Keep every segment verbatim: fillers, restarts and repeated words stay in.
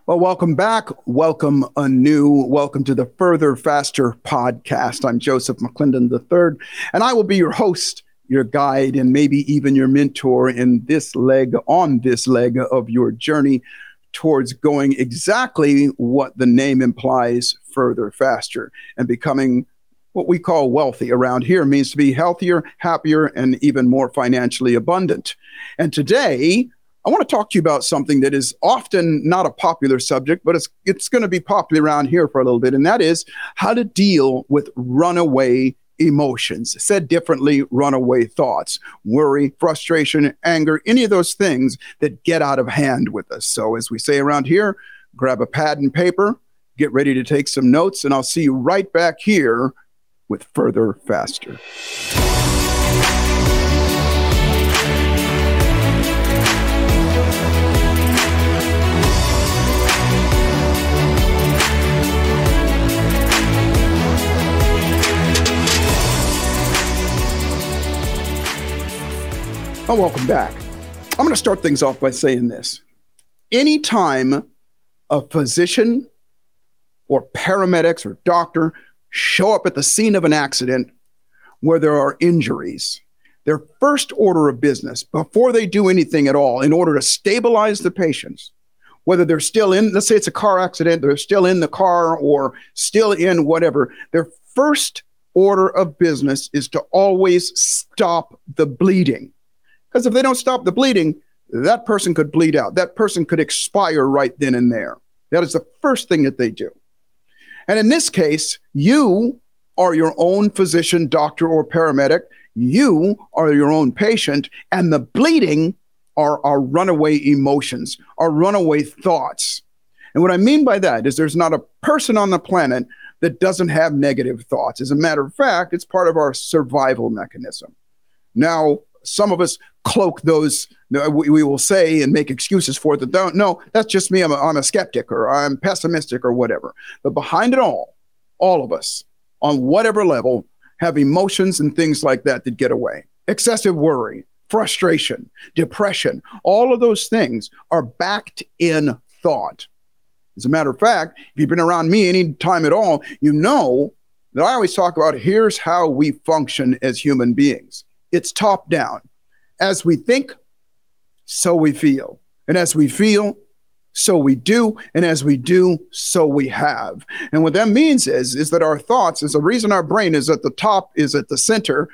Well, welcome back. Welcome anew. Welcome to the Further Faster podcast. I'm Joseph McClendon the third, and I will be your host, your guide, and maybe even your mentor in this leg, on this leg of your journey towards going exactly what the name implies, further, faster, and becoming what we call wealthy around here. Means to be healthier, happier, and even more financially abundant. And today, I want to talk to you about something that is often not a popular subject, but it's it's going to be popular around here for a little bit, and that is how to deal with runaway emotions. Said differently, runaway thoughts, worry, frustration, anger, any of those things that get out of hand with us. So as we say around here, grab a pad and paper, get ready to take some notes, and I'll see you right back here with Further Faster. Oh, welcome back. I'm going to start things off by saying this. Anytime a physician or paramedics or doctor show up at the scene of an accident where there are injuries, their first order of business, before they do anything at all, in order to stabilize the patients, whether they're still in, let's say it's a car accident, they're still in the car or still in whatever, their first order of business is to always stop the bleeding. Because if they don't stop the bleeding, that person could bleed out. That person could expire right then and there. That is the first thing that they do. And in this case, you are your own physician, doctor, or paramedic. You are your own patient, and the bleeding are our runaway emotions, our runaway thoughts. And what I mean by that is there's not a person on the planet that doesn't have negative thoughts. As a matter of fact, it's part of our survival mechanism. Now, some of us cloak those, we, we will say and make excuses for it that don't, no, that's just me, I'm a, I'm a skeptic or I'm pessimistic or whatever. But behind it all, all of us, on whatever level, have emotions and things like that that get away. Excessive worry, frustration, depression, all of those things are backed in thought. As a matter of fact, if you've been around me any time at all, you know that I always talk about here's how we function as human beings. It's top down. As we think, so we feel. And as we feel, so we do. And as we do, so we have. And what that means is, is that our thoughts is the reason our brain is at the top, is at the center,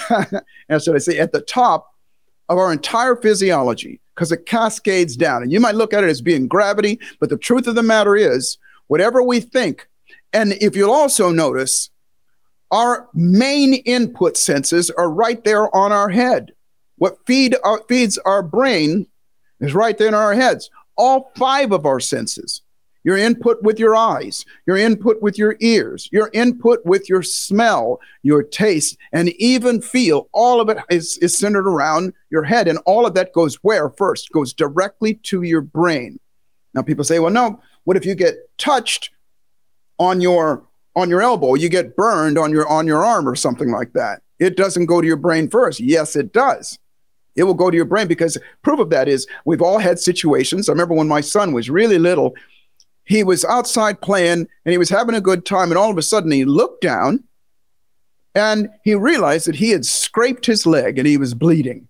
as I say, at the top of our entire physiology, because it cascades down. And you might look at it as being gravity, but the truth of the matter is, whatever we think, and if you'll also notice, our main input senses are right there on our head. What feed our, feeds our brain is right there in our heads. All five of our senses. Your input with your eyes, your input with your ears, your input with your smell, your taste, and even feel, all of it is, is centered around your head. And all of that goes where first? Goes directly to your brain. Now people say, well, no, what if you get touched on your on your elbow, you get burned on your on your arm or something like that? It doesn't go to your brain first. Yes, it does. It will go to your brain, because proof of that is we've all had situations. I remember when my son was really little, he was outside playing and he was having a good time, and all of a sudden he looked down and he realized that he had scraped his leg and he was bleeding.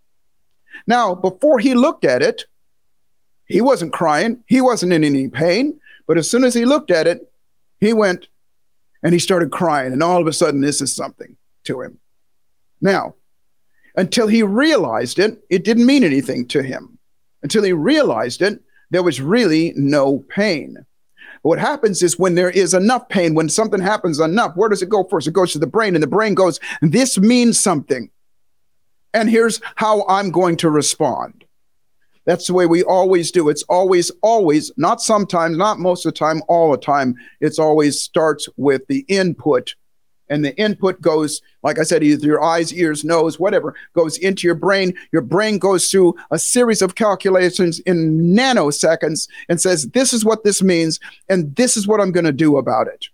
Now, before he looked at it, he wasn't crying, he wasn't in any pain, but as soon as he looked at it, he went and he started crying, and all of a sudden this is something to him. Now, until he realized it, it didn't mean anything to him. Until he realized it, there was really no pain. But what happens is when there is enough pain, when something happens enough, where does it go first? It goes to the brain, and the brain goes, this means something. And here's how I'm going to respond. That's the way we always do. It's always, always, not sometimes, not most of the time, all the time. It's always starts with the input. And the input goes, like I said, either your eyes, ears, nose, whatever, goes into your brain. Your brain goes through a series of calculations in nanoseconds and says, this is what this means, and this is what I'm going to do about it.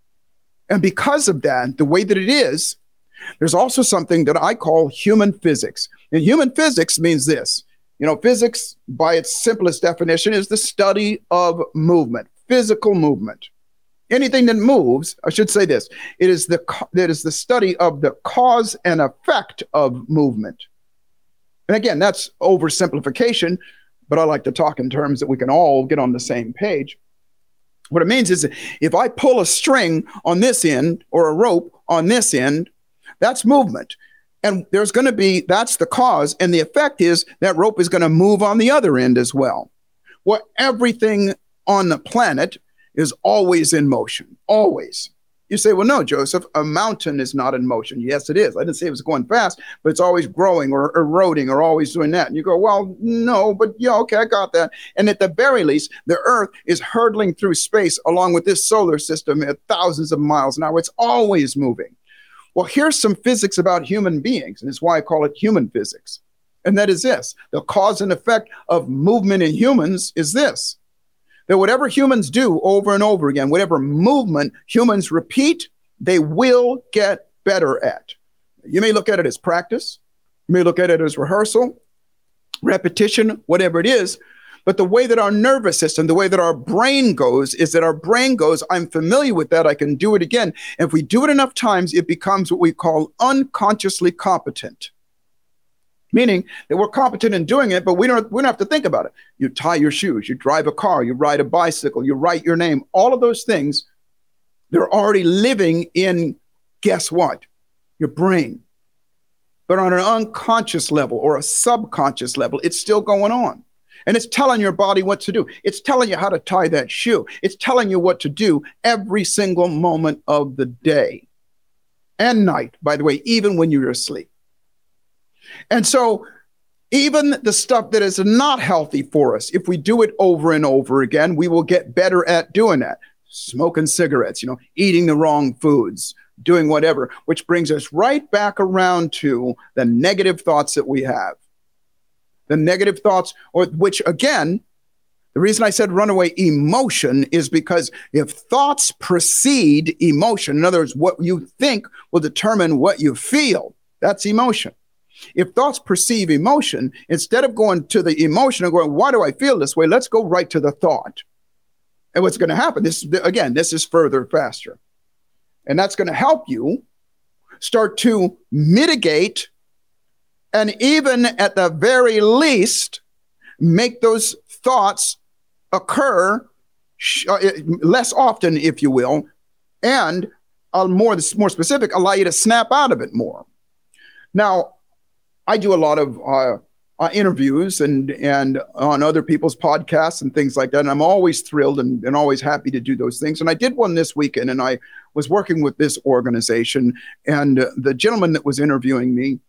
And because of that, the way that it is, there's also something that I call human physics. And human physics means this. You know, physics, by its simplest definition, is the study of movement, physical movement. Anything that moves, I should say this, it is the it is the study of the cause and effect of movement. And again, that's oversimplification, but I like to talk in terms that we can all get on the same page. What it means is that if I pull a string on this end or a rope on this end, that's movement. And there's going to be, that's the cause. And the effect is that rope is going to move on the other end as well. Well, everything on the planet is always in motion, always. You say, well, no, Joseph, a mountain is not in motion. Yes, it is. I didn't say it was going fast, but it's always growing or eroding or always doing that. And you go, well, no, but yeah, okay, I got that. And at the very least, the Earth is hurtling through space along with this solar system at thousands of miles an hour. It's always moving. Well, here's some physics about human beings, and it's why I call it human physics. And that is this: the cause and effect of movement in humans is this: that whatever humans do over and over again, whatever movement humans repeat, they will get better at. You may look at it as practice. You may look at it as rehearsal, repetition, whatever it is. But the way that our nervous system, the way that our brain goes, is that our brain goes, I'm familiar with that, I can do it again. And if we do it enough times, it becomes what we call unconsciously competent. Meaning that we're competent in doing it, but we don't, we don't have to think about it. You tie your shoes, you drive a car, you ride a bicycle, you write your name, all of those things, they're already living in, guess what? Your brain. But on an unconscious level or a subconscious level, it's still going on. And it's telling your body what to do. It's telling you how to tie that shoe. It's telling you what to do every single moment of the day and night, by the way, even when you're asleep. And so even the stuff that is not healthy for us, if we do it over and over again, we will get better at doing that. Smoking cigarettes, you know, eating the wrong foods, doing whatever, which brings us right back around to the negative thoughts that we have. The negative thoughts, or which again, the reason I said runaway emotion is because if thoughts precede emotion, in other words, what you think will determine what you feel, that's emotion. If thoughts perceive emotion, instead of going to the emotion and going, why do I feel this way? Let's go right to the thought. And what's going to happen, this again, this is further, faster. And that's going to help you start to mitigate and even at the very least, make those thoughts occur uh, less often, if you will, and uh, more, more specific, allow you to snap out of it more. Now, I do a lot of uh, uh, interviews and and on other people's podcasts and things like that, and I'm always thrilled and, and always happy to do those things. And I did one this weekend, and I was working with this organization, and uh, the gentleman that was interviewing me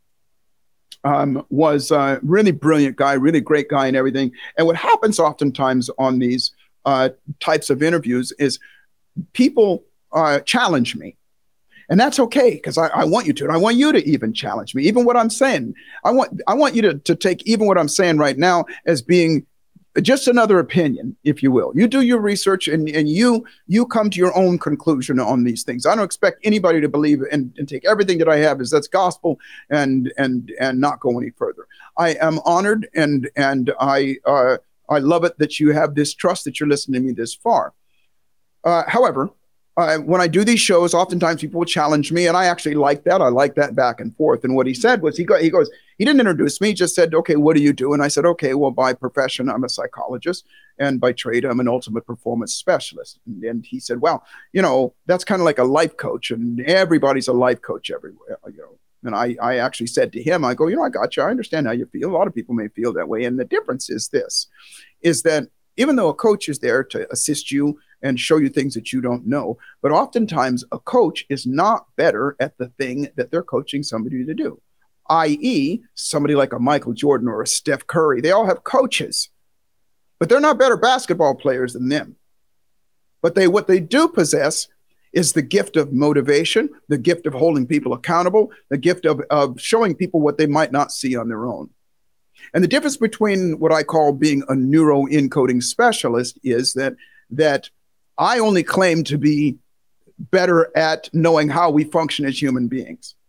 Um, was a really brilliant guy, really great guy and everything. And what happens oftentimes on these uh, types of interviews is people uh, challenge me. And that's okay, because I, I want you to. And I want you to even challenge me, even what I'm saying. I want I want you to, to take even what I'm saying right now as being just another opinion, if you will. You do your research and, and you you come to your own conclusion on these things. I don't expect anybody to believe and, and take everything that I have as that's gospel and and and not go any further. I am honored and and I uh, I love it that you have this trust that you're listening to me this far. Uh, however, uh, when I do these shows, oftentimes people will challenge me, and I actually like that. I like that back and forth. And what he said was, he go, he goes, he didn't introduce me, he just said, okay, what do you do? And I said, okay, well, by profession, I'm a psychologist, and by trade, I'm an ultimate performance specialist. And, and he said, well, you know, that's kind of like a life coach, and everybody's a life coach everywhere, you know. And I, I actually said to him, I go, you know, I got you. I understand how you feel. A lot of people may feel that way. And the difference is this, is that even though a coach is there to assist you and show you things that you don't know, but oftentimes a coach is not better at the thing that they're coaching somebody to do, that is somebody like a Michael Jordan or a Steph Curry. They all have coaches, but they're not better basketball players than them. But they what they do possess is the gift of motivation, the gift of holding people accountable, the gift of, of showing people what they might not see on their own. And the difference between what I call being a neuroencoding specialist is that that I only claim to be better at knowing how we function as human beings.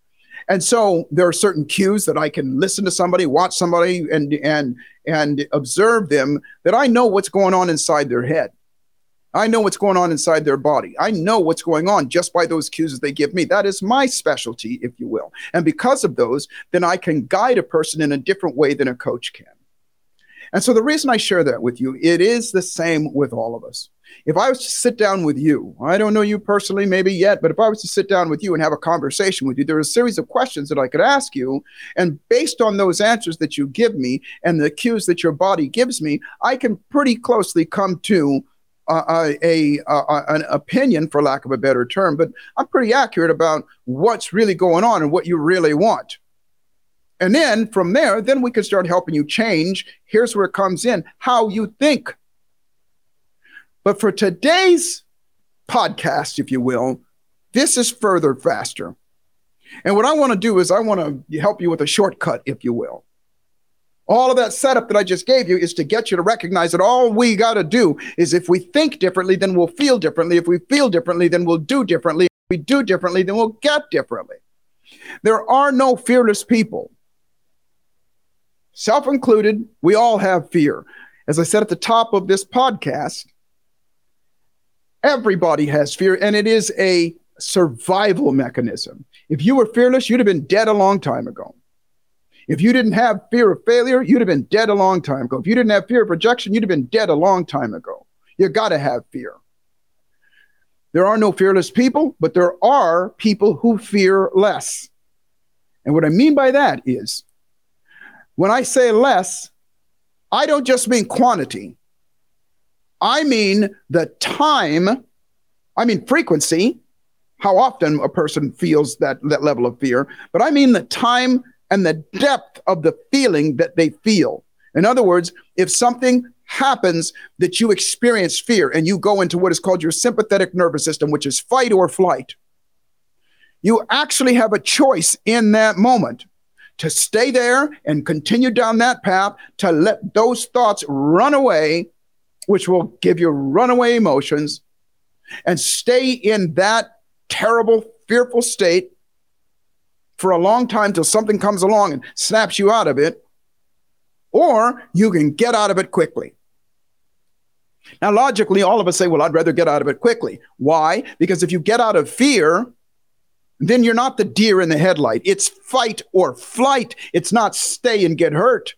And so there are certain cues that I can listen to somebody, watch somebody, and and and observe them, that I know what's going on inside their head. I know what's going on inside their body. I know what's going on just by those cues that they give me. That is my specialty, if you will. And because of those, then I can guide a person in a different way than a coach can. And so the reason I share that with you, it is the same with all of us. If I was to sit down with you, I don't know you personally, maybe yet, but if I was to sit down with you and have a conversation with you, there are a series of questions that I could ask you. And based on those answers that you give me and the cues that your body gives me, I can pretty closely come to uh, a, a, a an opinion, for lack of a better term, but I'm pretty accurate about what's really going on and what you really want. And then from there, then we can start helping you change. Here's where it comes in, how you think. But for today's podcast, if you will, this is further faster. And what I want to do is I want to help you with a shortcut, if you will. All of that setup that I just gave you is to get you to recognize that all we got to do is, if we think differently, then we'll feel differently. If we feel differently, then we'll do differently. If we do differently, then we'll get differently. There are no fearless people. Self-included, we all have fear. As I said at the top of this podcast, everybody has fear, and it is a survival mechanism. If you were fearless, you'd have been dead a long time ago. If you didn't have fear of failure, you'd have been dead a long time ago. If you didn't have fear of rejection, you'd have been dead a long time ago. You got to have fear. There are no fearless people, but there are people who fear less. And what I mean by that is, when I say less, I don't just mean quantity. I mean the time, I mean frequency, how often a person feels that, that level of fear, but I mean the time and the depth of the feeling that they feel. In other words, if something happens that you experience fear and you go into what is called your sympathetic nervous system, which is fight or flight, you actually have a choice in that moment to stay there and continue down that path, to let those thoughts run away, which will give you runaway emotions, and stay in that terrible, fearful state for a long time till something comes along and snaps you out of it, or you can get out of it quickly. Now, logically, all of us say, well, I'd rather get out of it quickly. Why? Because if you get out of fear, then you're not the deer in the headlight. It's fight or flight. It's not stay and get hurt.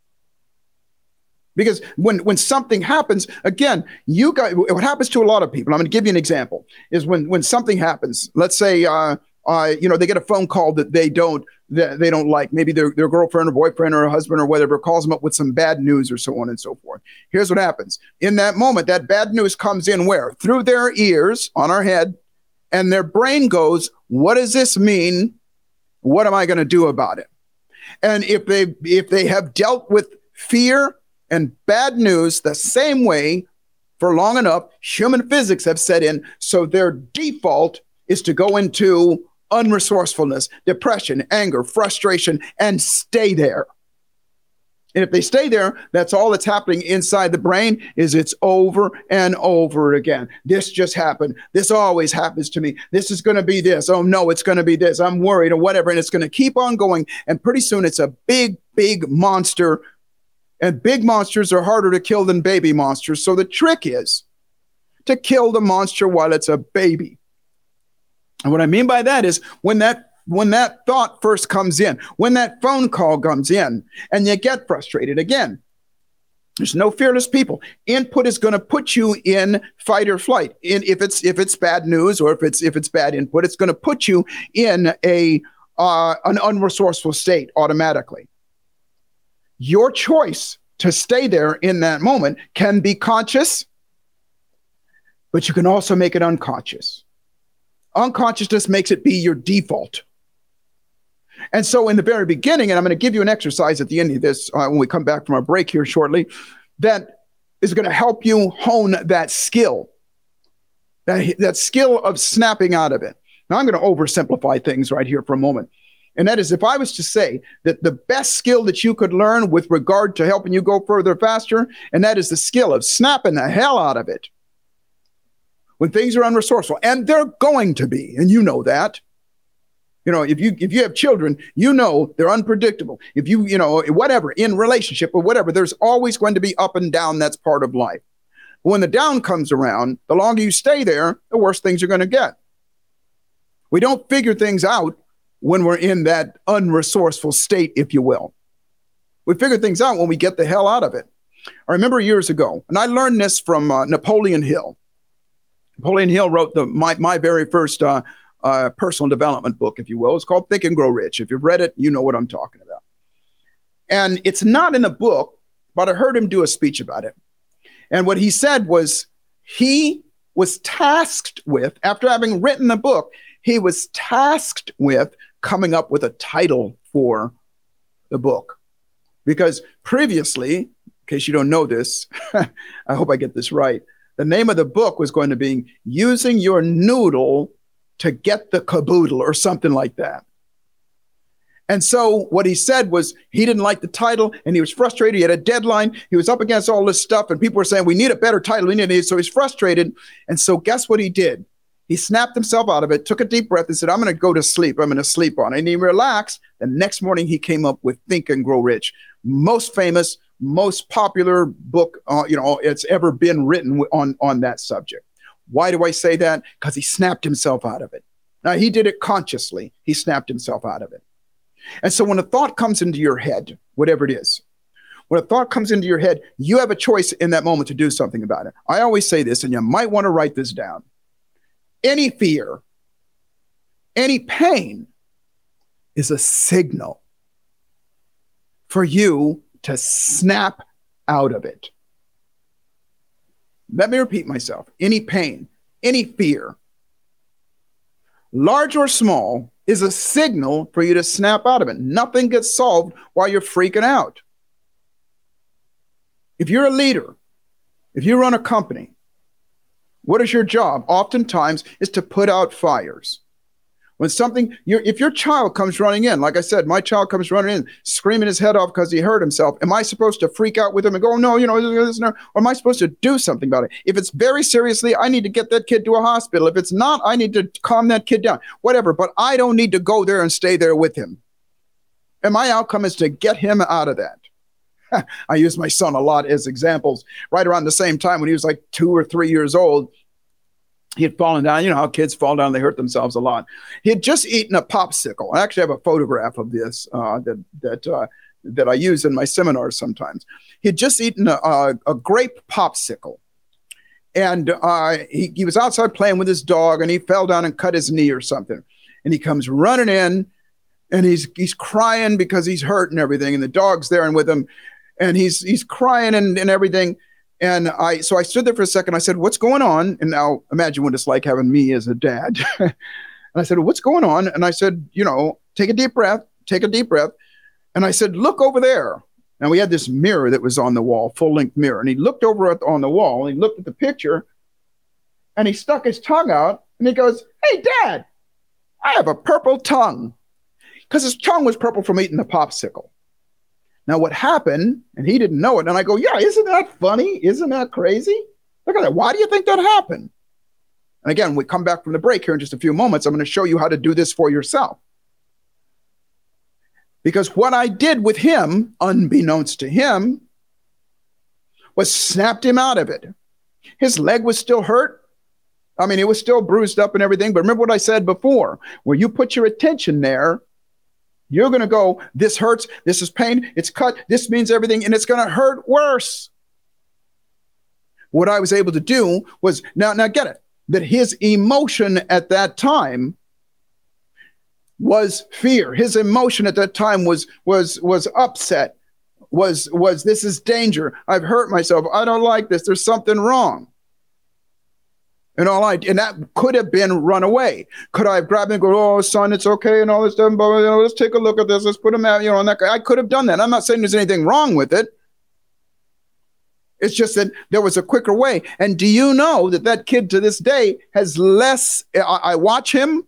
Because when, when something happens, again, you got, what happens to a lot of people, I'm going to give you an example, is when, when something happens, let's say, uh, uh, you know, they get a phone call that they don't, that they don't like. Maybe their, their girlfriend or boyfriend or husband or whatever calls them up with some bad news or so on and so forth. Here's what happens. In that moment, that bad news comes in where? Through their ears on our head, and their brain goes, what does this mean? What am I going to do about it? And if they, if they have dealt with fear and bad news the same way for long enough, human physics have set in, so their default is to go into unresourcefulness, depression, anger, frustration, and stay there. And if they stay there, that's all that's happening inside the brain, is it's over and over again. This just happened. This always happens to me. This is going to be this. Oh no, it's going to be this. I'm worried or whatever. And it's going to keep on going. And pretty soon it's a big, big monster. And big monsters are harder to kill than baby monsters. So the trick is to kill the monster while it's a baby. And what I mean by that is when that when that thought first comes in, when that phone call comes in, and you get frustrated again, there's no fearless people. Input is going to put you in fight or flight. In, if it's if it's bad news or if it's if it's bad input, it's going to put you in a uh, an unresourceful state automatically. Your choice to stay there in that moment can be conscious, but you can also make it unconscious. Unconsciousness makes it be your default. And so in the very beginning, and I'm going to give you an exercise at the end of this uh, when we come back from our break here shortly, that is going to help you hone that skill, that, that skill of snapping out of it. Now, I'm going to oversimplify things right here for a moment. And that is, if I was to say that the best skill that you could learn with regard to helping you go further faster, and that is the skill of snapping the hell out of it when things are unresourceful, and they're going to be, and you know that. You know, if you if you have children, you know they're unpredictable. If you, you know, whatever, in relationship or whatever, there's always going to be up and down. That's part of life. When the down comes around, the longer you stay there, the worse things are going to get. We don't figure things out when we're in that unresourceful state, if you will. We figure things out when we get the hell out of it. I remember years ago, and I learned this from uh, Napoleon Hill. Napoleon Hill wrote the my, my very first uh, uh, personal development book, if you will. It's called Think and Grow Rich. If you've read it, you know what I'm talking about. And it's not in a book, but I heard him do a speech about it. And what he said was he was tasked with, after having written the book, he was tasked with coming up with a title for the book. Because previously, in case you don't know this, I hope I get this right, the name of the book was going to be Using Your Noodle to Get the Caboodle or something like that. And so what he said was he didn't like the title and he was frustrated. He had a deadline. He was up against all this stuff and people were saying, we need a better title. We need it. So he's frustrated. And so guess what he did? He snapped himself out of it, took a deep breath and said, I'm going to go to sleep. I'm going to sleep on it. And he relaxed. The next morning he came up with Think and Grow Rich. Most famous, most popular book, uh, you know, it's ever been written on, on that subject. Why do I say that? Because he snapped himself out of it. Now he did it consciously. He snapped himself out of it. And so when a thought comes into your head, whatever it is, when a thought comes into your head, you have a choice in that moment to do something about it. I always say this, and you might want to write this down. Any fear, any pain is a signal for you to snap out of it. Let me repeat myself. Any pain, any fear, large or small, is a signal for you to snap out of it. Nothing gets solved while you're freaking out. If you're a leader, if you run a company, what is your job? Oftentimes is to put out fires. When something, you're, if your child comes running in, like I said, my child comes running in, screaming his head off because he hurt himself. Am I supposed to freak out with him and go, no, you know, this, or am I supposed to do something about it? If it's very seriously, I need to get that kid to a hospital. If it's not, I need to calm that kid down, whatever. But I don't need to go there and stay there with him. And my outcome is to get him out of that. I use my son a lot as examples. Right around the same time when he was like two or three years old, he had fallen down. You know how kids fall down, they hurt themselves a lot. He had just eaten a popsicle. I actually have a photograph of this uh, that that uh, that I use in my seminars sometimes. He had just eaten a, a, a grape popsicle. And uh, he, he was outside playing with his dog and he fell down and cut his knee or something. And he comes running in and he's he's crying because he's hurt and everything. And the dog's there and with him. And he's he's crying and, and everything. And I, so I stood there for a second. I said, what's going on? And now imagine what it's like having me as a dad. And I said, what's going on? And I said, you know, take a deep breath, take a deep breath. And I said, look over there. And we had this mirror that was on the wall, full length mirror. And he looked over at, on the wall and he looked at the picture and he stuck his tongue out and he goes, hey, Dad, I have a purple tongue. Because his tongue was purple from eating the popsicle. Now, what happened, and he didn't know it, and I go, yeah, isn't that funny? Isn't that crazy? Look at that. Why do you think that happened? And again, we come back from the break here in just a few moments. I'm going to show you how to do this for yourself. Because what I did with him, unbeknownst to him, was snapped him out of it. His leg was still hurt. I mean, it was still bruised up and everything. But remember what I said before, where you put your attention there, you're going to go, this hurts, this is pain, it's cut, this means everything, and it's going to hurt worse. What I was able to do was, now, now get it, that his emotion at that time was fear. His emotion at that time was, was, was upset, was, was this is danger. I've hurt myself. I don't like this. There's something wrong. And all I, and that could have been run away. Could I have grabbed him and go, oh, son, it's okay, and all this stuff, but, you know, let's take a look at this, let's put him out, you know, and that guy. I could have done that. I'm not saying there's anything wrong with it. It's just that there was a quicker way. And do you know that that kid to this day has less, I, I watch him.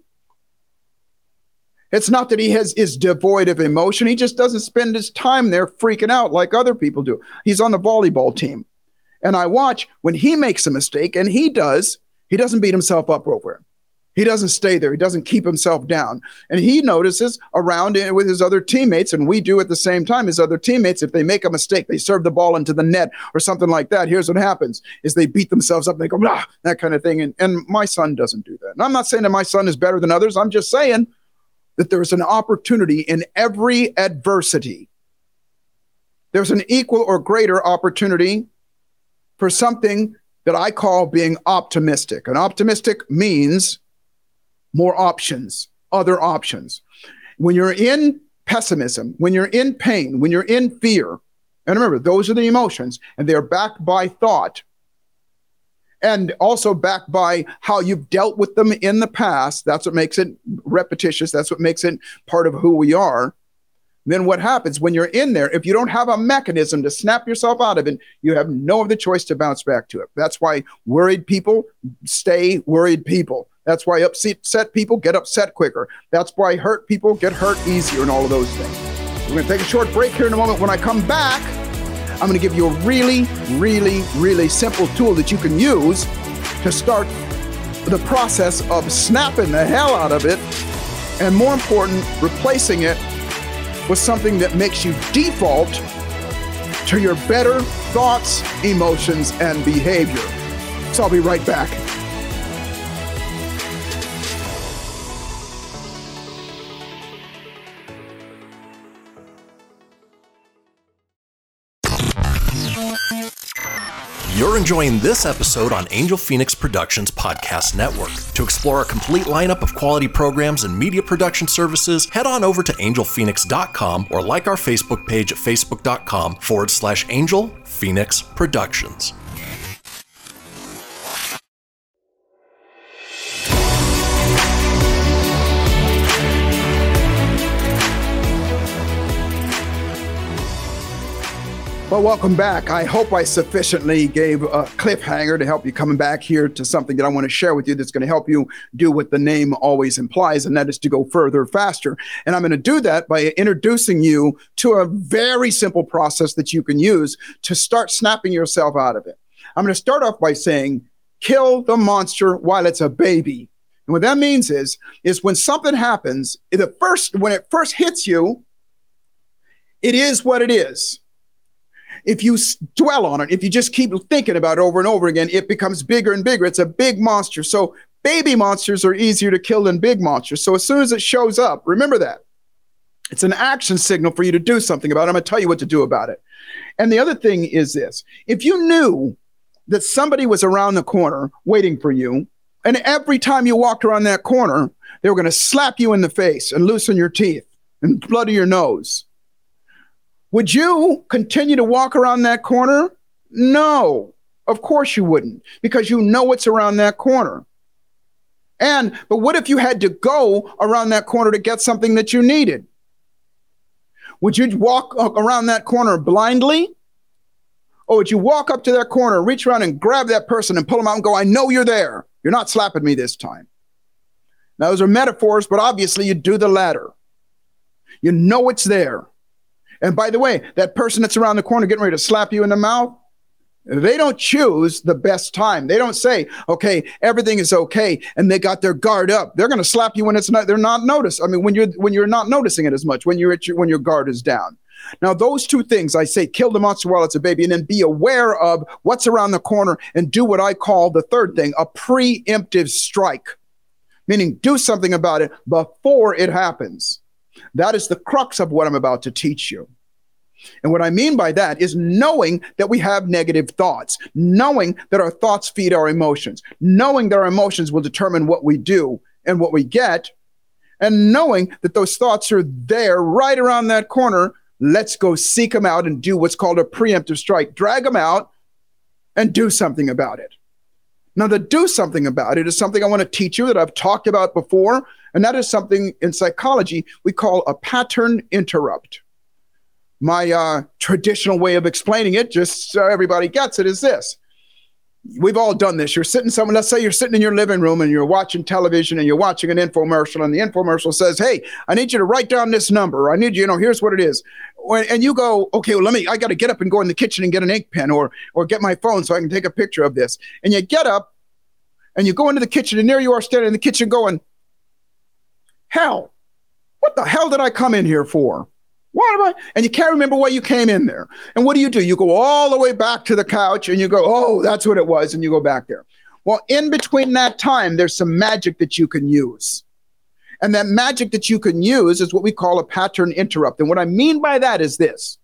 It's not that he has is devoid of emotion. He just doesn't spend his time there freaking out like other people do. He's on the volleyball team. And I watch when he makes a mistake, and he does, he doesn't beat himself up over it. He doesn't stay there. He doesn't keep himself down. And he notices around with his other teammates, and we do at the same time, his other teammates, if they make a mistake, they serve the ball into the net or something like that, here's what happens, is they beat themselves up, and they go, blah, that kind of thing. And, and my son doesn't do that. And I'm not saying that my son is better than others. I'm just saying that there's an opportunity in every adversity. There's an equal or greater opportunity for something that I call being optimistic. And optimistic means more options, other options. When you're in pessimism, when you're in pain, when you're in fear, and remember, those are the emotions, and they're backed by thought, and also backed by how you've dealt with them in the past. That's what makes it repetitious. That's what makes it part of who we are. Then what happens when you're in there, if you don't have a mechanism to snap yourself out of it, you have no other choice to bounce back to it. That's why worried people stay worried people. That's why upset people get upset quicker. That's why hurt people get hurt easier and all of those things. We're going to take a short break here in a moment. When I come back, I'm going to give you a really, really, really simple tool that you can use to start the process of snapping the hell out of it, and more important, replacing it with something that makes you default to your better thoughts, emotions, and behavior. So I'll be right back. You're enjoying this episode on Angel Phoenix Productions Podcast Network. To explore a complete lineup of quality programs and media production services, head on over to angel phoenix dot com or like our Facebook page at facebook.com forward slash Angel Phoenix Productions. Well, welcome back. I hope I sufficiently gave a cliffhanger to help you coming back here to something that I want to share with you that's going to help you do what the name always implies, and that is to go further, faster. And I'm going to do that by introducing you to a very simple process that you can use to start snapping yourself out of it. I'm going to start off by saying, kill the monster while it's a baby. And what that means is, is when something happens, the first, when it first hits you, it is what it is. If you dwell on it, if you just keep thinking about it over and over again, it becomes bigger and bigger. It's a big monster. So baby monsters are easier to kill than big monsters. So as soon as it shows up, remember that. It's an action signal for you to do something about it. I'm going to tell you what to do about it. And the other thing is this. If you knew that somebody was around the corner waiting for you, and every time you walked around that corner, they were going to slap you in the face and loosen your teeth and bloody your nose, would you continue to walk around that corner? No, of course you wouldn't, because you know what's around that corner. And, but what if you had to go around that corner to get something that you needed? Would you walk around that corner blindly? Or would you walk up to that corner, reach around and grab that person and pull them out and go, I know you're there. You're not slapping me this time. Now, those are metaphors, but obviously you do the latter. You know it's there. And by the way, that person that's around the corner getting ready to slap you in the mouth, they don't choose the best time. They don't say, okay, everything is okay, and they got their guard up. They're going to slap you when it's not, they're not noticed. I mean, when you're when you're not noticing it as much, when you're at your, when your guard is down. Now, those two things, I say, kill the monster while it's a baby, and then be aware of what's around the corner and do what I call the third thing, a preemptive strike, meaning do something about it before it happens. That is the crux of what I'm about to teach you. And what I mean by that is knowing that we have negative thoughts, knowing that our thoughts feed our emotions, knowing that our emotions will determine what we do and what we get, and knowing that those thoughts are there right around that corner. Let's go seek them out and do what's called a preemptive strike. Drag them out and do something about it. Now, the do something about it is something I want to teach you that I've talked about before, and that is something in psychology we call a pattern interrupt. My uh, traditional way of explaining it, just so everybody gets it, is this. We've all done this. You're sitting somewhere, let's say you're sitting in your living room and you're watching television and you're watching an infomercial, and the infomercial says, hey, I need you to write down this number. I need you, you know, here's what it is. And you go, okay, well, let me, I got to get up and go in the kitchen and get an ink pen or, or get my phone so I can take a picture of this. And you get up And you go into the kitchen, and there you are standing in the kitchen going, hell, what the hell did I come in here for? Why am I? And you can't remember why you came in there. And what do you do? You go all the way back to the couch and you go, oh, that's what it was. And you go back there. Well, in between that time, there's some magic that you can use. And that magic that you can use is what we call a pattern interrupt. And what I mean by that is this,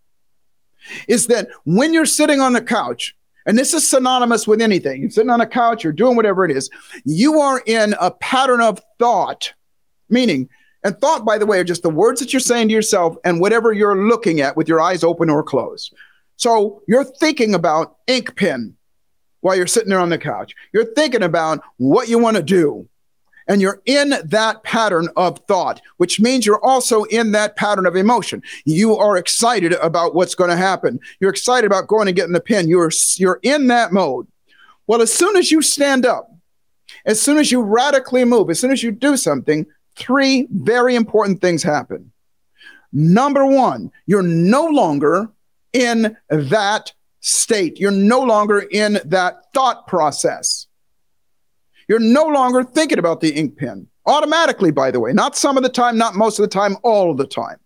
is that when you're sitting on the couch, and this is synonymous with anything, you're sitting on a couch, you're doing whatever it is, you are in a pattern of thought, meaning, and thought, by the way, are just the words that you're saying to yourself and whatever you're looking at with your eyes open or closed. So you're thinking about ink pen while you're sitting there on the couch. You're thinking about what you want to do. And you're in that pattern of thought, which means you're also in that pattern of emotion. You are excited about what's going to happen. You're excited about going and getting the pen. You're, you're in that mode. Well, as soon as you stand up, as soon as you radically move, as soon as you do something, three very important things happen. Number one, you're no longer in that state. You're no longer in that thought process. You're no longer thinking about the ink pen. Automatically, by the way, not some of the time, not most of the time, all of the time.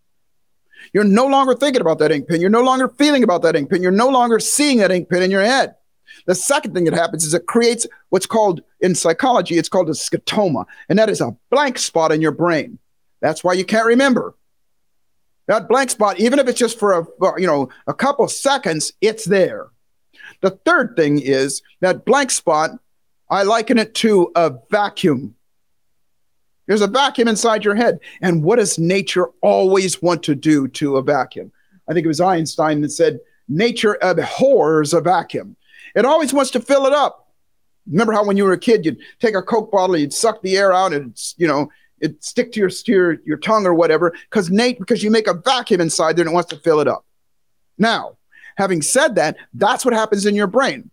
You're no longer thinking about that ink pen. You're no longer feeling about that ink pen. You're no longer seeing that ink pen in your head. The second thing that happens is it creates what's called, in psychology, it's called a scotoma, and that is a blank spot in your brain. That's why you can't remember. That blank spot, even if it's just for a, you know, a couple seconds, it's there. The third thing is that blank spot, I liken it to a vacuum. There's a vacuum inside your head. And what does nature always want to do to a vacuum? I think it was Einstein that said, nature abhors a vacuum. It always wants to fill it up. Remember how when you were a kid, you'd take a Coke bottle, you'd suck the air out, and it's, you know, it'd stick to your, to your, your tongue or whatever, because Nate, because you make a vacuum inside there and it wants to fill it up. Now, having said that, that's what happens in your brain.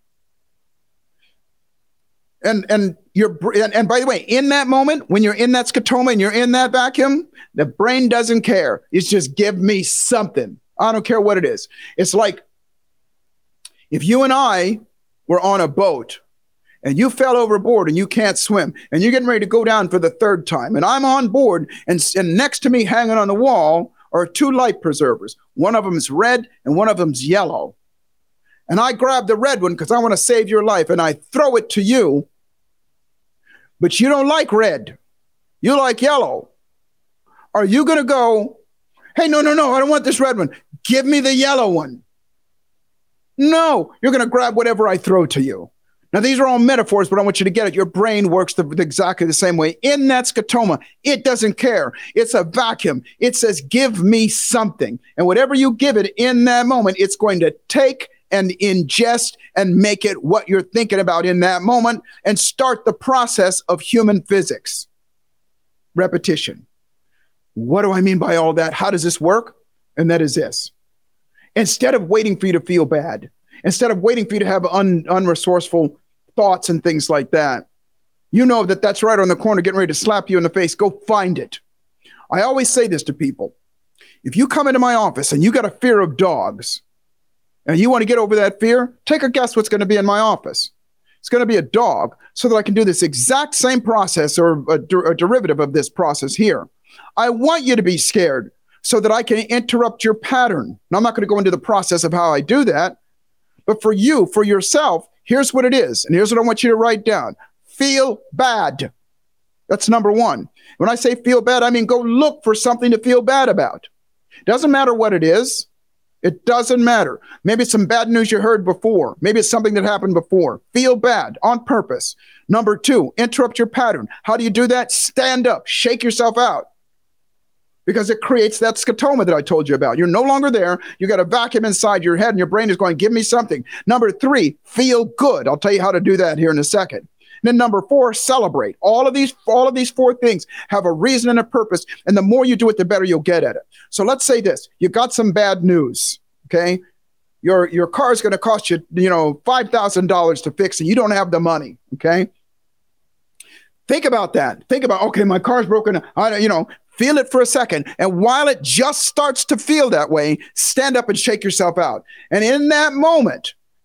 And and your and, and by the way, in that moment, when you're in that scotoma and you're in that vacuum, the brain doesn't care. It's just give me something. I don't care what it is. It's like if you and I were on a boat and you fell overboard and you can't swim and you're getting ready to go down for the third time and I'm on board and, and next to me hanging on the wall are two life preservers. One of them is red and one of them's yellow. And I grab the red one because I want to save your life and I throw it to you. But you don't like red. You like yellow. Are you going to go, hey, no, no, no, I don't want this red one. Give me the yellow one. No, you're going to grab whatever I throw to you. Now, these are all metaphors, but I want you to get it. Your brain works the, exactly the same way. In that scotoma, it doesn't care. It's a vacuum. It says, give me something. And whatever you give it in that moment, it's going to take and ingest and make it what you're thinking about in that moment and start the process of human physics. Repetition. What do I mean by all that? How does this work? And that is this. Instead of waiting for you to feel bad, instead of waiting for you to have un, unresourceful thoughts and things like that, you know that that's right on the corner getting ready to slap you in the face. Go find it. I always say this to people. If you come into my office and you got a fear of dogs, and you want to get over that fear, take a guess what's going to be in my office. It's going to be a dog so that I can do this exact same process or a, der- a derivative of this process here. I want you to be scared so that I can interrupt your pattern. Now, I'm not going to go into the process of how I do that, but for you, for yourself, here's what it is. And here's what I want you to write down. Feel bad. That's number one. When I say feel bad, I mean go look for something to feel bad about. Doesn't matter what it is. It doesn't matter. Maybe it's some bad news you heard before. Maybe it's something that happened before. Feel bad on purpose. Number two, interrupt your pattern. How do you do that? Stand up, shake yourself out. Because it creates that scotoma that I told you about. You're no longer there. You got a vacuum inside your head and your brain is going, give me something. Number three, feel good. I'll tell you how to do that here in a second. And then number four, celebrate. All of these, all of these four things have a reason and a purpose. And the more you do it, the better you'll get at it. So let's say this, you got some bad news, okay? Your, your car is going to cost you, you know, five thousand dollars to fix and you don't have the money, okay? Think about that. Think about, okay, my car's broken. I, you know, feel it for a second. And while it just starts to feel that way, stand up and shake yourself out. And in that moment,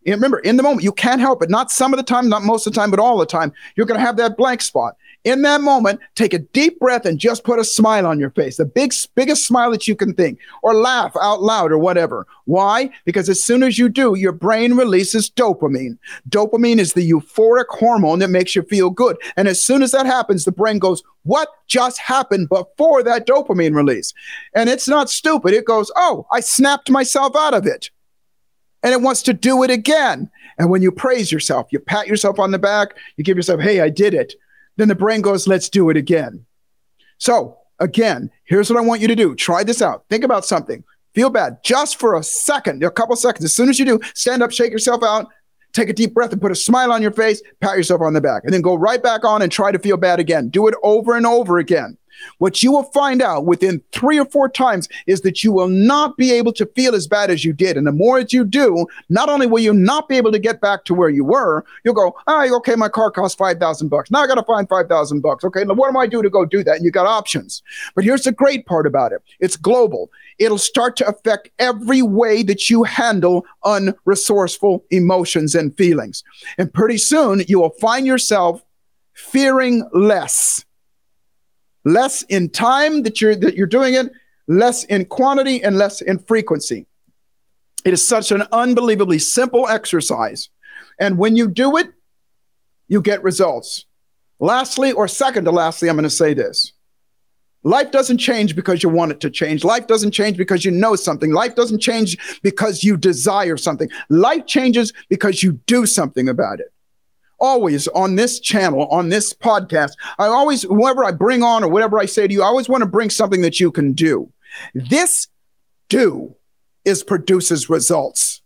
And remember, in the moment, you can't help it. Not some of the time, not most of the time, but all the time. You're going to have that blank spot. In that moment, take a deep breath and just put a smile on your face, the big, biggest smile that you can think, or laugh out loud or whatever. Why? Because as soon as you do, your brain releases dopamine. Dopamine is the euphoric hormone that makes you feel good. And as soon as that happens, the brain goes, what just happened before that dopamine release? And it's not stupid. It goes, oh, I snapped myself out of it. And it wants to do it again. And when you praise yourself, you pat yourself on the back, you give yourself, hey, I did it. Then the brain goes, let's do it again. So again, here's what I want you to do. Try this out. Think about something. Feel bad just for a second, a couple seconds. As soon as you do, stand up, shake yourself out, take a deep breath and put a smile on your face, pat yourself on the back, and then go right back on and try to feel bad again. Do it over and over again. What you will find out within three or four times is that you will not be able to feel as bad as you did. And the more that you do, not only will you not be able to get back to where you were, you'll go, oh, okay, my car costs five thousand bucks. Now I got to find five thousand bucks. Okay, now what do I do to go do that? And you got options. But here's the great part about it. It's global. It'll start to affect every way that you handle unresourceful emotions and feelings. And pretty soon you will find yourself fearing less. Less in time that you're that you're doing it, less in quantity and less in frequency. It is such an unbelievably simple exercise. And when you do it, you get results. Lastly, or second to lastly, I'm going to say this. Life doesn't change because you want it to change. Life doesn't change because you know something. Life doesn't change because you desire something. Life changes because you do something about it. Always on this channel, on this podcast, I always, whoever I bring on or whatever I say to you, I always want to bring something that you can do. This do is produces results.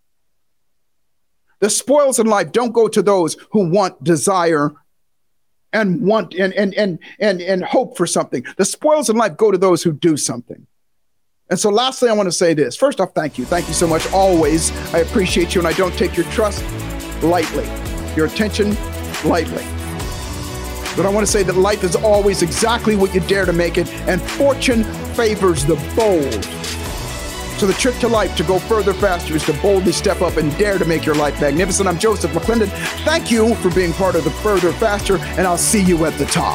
The spoils in life don't go to those who want, desire, and want and and and and, and hope for something. The spoils in life go to those who do something. And so lastly, I want to say this. First off, thank you. Thank you so much. Always. I appreciate you, and I don't take your trust lightly. Your attention lightly. But I want to say that life is always exactly what you dare to make it, and fortune favors the bold. So the trick to life to go further faster is to boldly step up and dare to make your life magnificent. I'm Joseph McClendon. Thank you for being part of the Further Faster, and I'll see you at the top.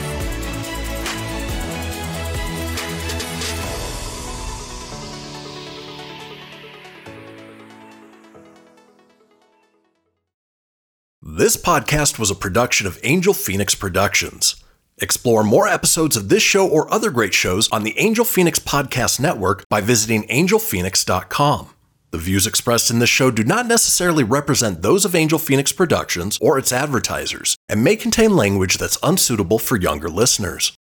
This podcast was a production of Angel Phoenix Productions. Explore more episodes of this show or other great shows on the Angel Phoenix Podcast Network by visiting angel phoenix dot com. The views expressed in this show do not necessarily represent those of Angel Phoenix Productions or its advertisers, and may contain language that's unsuitable for younger listeners.